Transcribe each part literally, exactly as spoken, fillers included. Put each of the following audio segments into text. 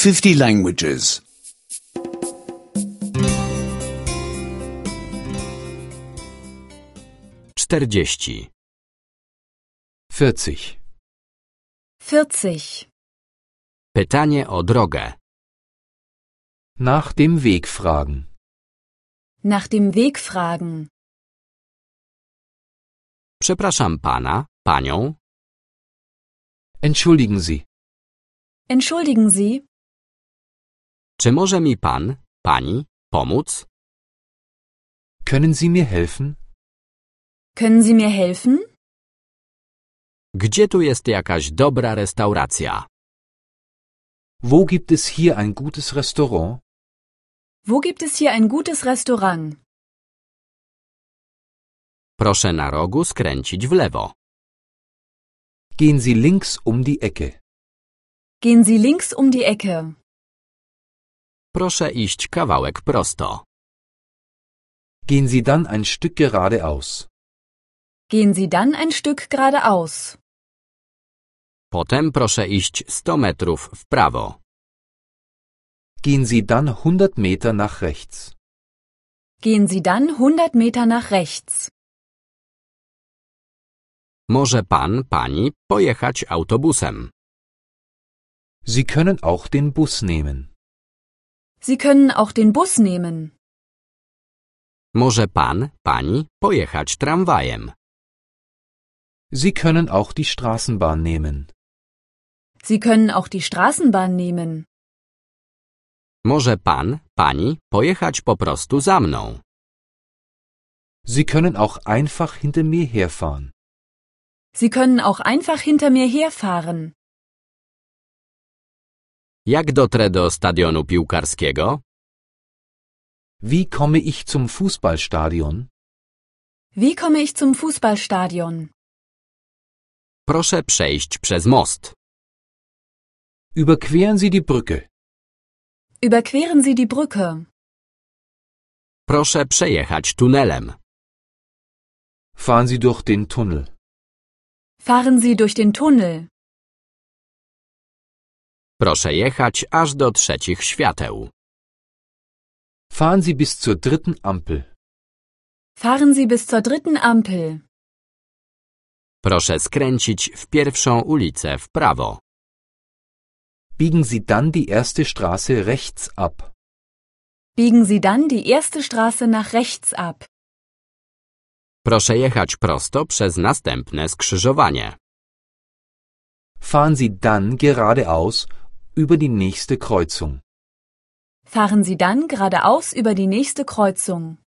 fifty languages. czterdzieści. vierzig. vierzig. Pytanie o drogę. Nach dem Weg fragen. Nach dem Weg fragen. Przepraszam pana, panią. Entschuldigen Sie. Entschuldigen Sie, Czy może mi pan, pani, pomóc? Können Sie mir helfen? können Sie mir helfen? Gdzie tu jest jakaś dobra restauracja? Wo gibt es hier ein gutes Restaurant? Wo gibt es hier ein gutes Restaurant? Proszę na rogu skręcić w lewo. Gehen Sie links um die Ecke. Gehen Sie links um die Ecke. Proszę iść kawałek prosto. Gehen Sie dann ein Stück geradeaus. Gehen Sie dann ein Stück geradeaus. Potem proszę iść sto metrów w prawo. Gehen Sie dann hundert Meter nach rechts. Gehen Sie dann hundert Meter nach rechts. Może pan, pani pojechać autobusem. Sie können auch den Bus nehmen. Sie können auch den Bus nehmen. Może pan, pani pojechać tramwajem. Sie können auch die Straßenbahn nehmen. Sie können auch die Straßenbahn nehmen. Może pan, pani pojechać po prostu za mną. Sie können auch einfach hinter mir herfahren. Sie können auch einfach hinter mir herfahren. Jak dotrę do stadionu piłkarskiego? Wie komme ich zum Fußballstadion? Wie komme ich zum Fußballstadion? Proszę przejść przez most. Überqueren Sie die Brücke. Überqueren Sie die Brücke. Proszę przejechać tunelem. Fahren Sie durch den Tunnel. Fahren Sie durch den Tunnel. Proszę jechać aż do trzecich świateł. Fahren Sie bis zur dritten Ampel. Fahren Sie bis zur dritten Ampel. Proszę skręcić w pierwszą ulicę w prawo. Biegen Sie dann die erste Straße rechts ab. Biegen Sie dann die erste Straße nach rechts ab. Proszę jechać prosto przez następne skrzyżowanie. Fahren Sie dann geradeaus über die nächste Kreuzung. Fahren Sie dann geradeaus über die nächste Kreuzung.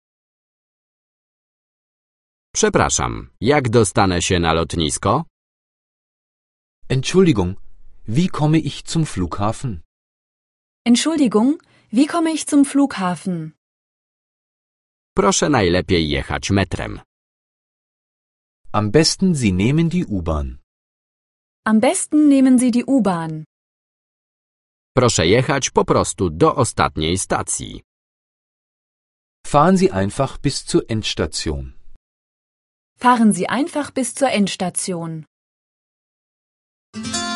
Przepraszam, jak dostanę się na lotnisko? Entschuldigung, wie komme ich zum Flughafen? Entschuldigung, wie komme ich zum Flughafen? Proszę najlepiej jechać metrem. Am besten Sie nehmen die U-Bahn. Am besten nehmen Sie die U-Bahn. Proszę jechać po prostu do ostatniej stacji. Fahren Sie einfach bis zur Endstation. Fahren Sie einfach bis zur Endstation.